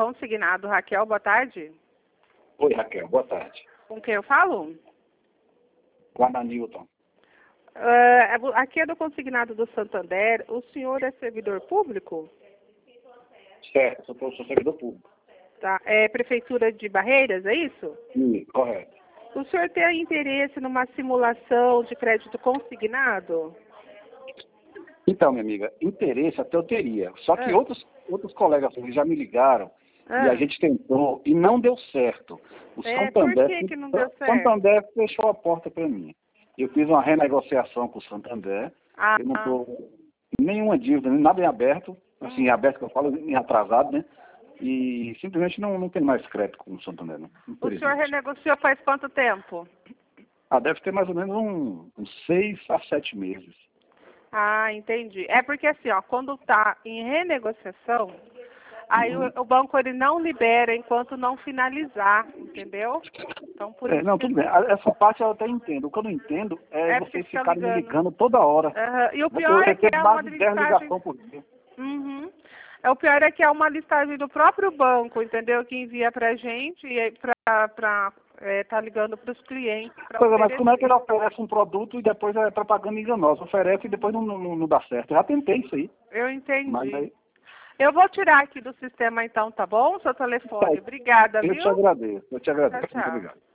Consignado, Raquel, boa tarde. Oi, Raquel, boa tarde. Com quem eu falo? Com a Ananilton. Aqui é do Consignado do Santander. O senhor é servidor público? Certo, sou servidor público. Tá. É Prefeitura de Barreiras, é isso? Sim, correto. O senhor tem interesse numa simulação de crédito consignado? Então, minha amiga, interesse até eu teria. Só que outros colegas já me ligaram e a gente tentou e não deu certo. O Santander, por que não deu certo? O Santander fechou a porta para mim. Eu fiz uma renegociação com o Santander. Eu não estou nenhuma dívida, nada em aberto. Assim, em aberto que eu falo, em atrasado, né? E simplesmente não tem mais crédito com o Santander, não. O senhor renegociou faz quanto tempo? Deve ter mais ou menos uns 6 a 7 meses. Entendi. É porque assim, ó, quando está em renegociação, aí o banco ele não libera enquanto não finalizar, entendeu? Então, por isso tudo bem. Essa parte eu até entendo. O que eu não entendo é vocês ficarem me ligando toda hora. E o pior é que é uma listagem por dia. O pior é que é uma listagem do próprio banco, entendeu? Que envia pra gente e para tá ligando para os clientes. Mas como é que ele oferece um produto e depois é propaganda enganosa? Oferece e depois não dá certo. Eu já tentei isso aí. Eu entendi. Mas aí... Eu vou tirar aqui do sistema então, tá bom? Seu telefone. Obrigada, viu? Eu te agradeço. Tchau, tchau. Muito obrigado.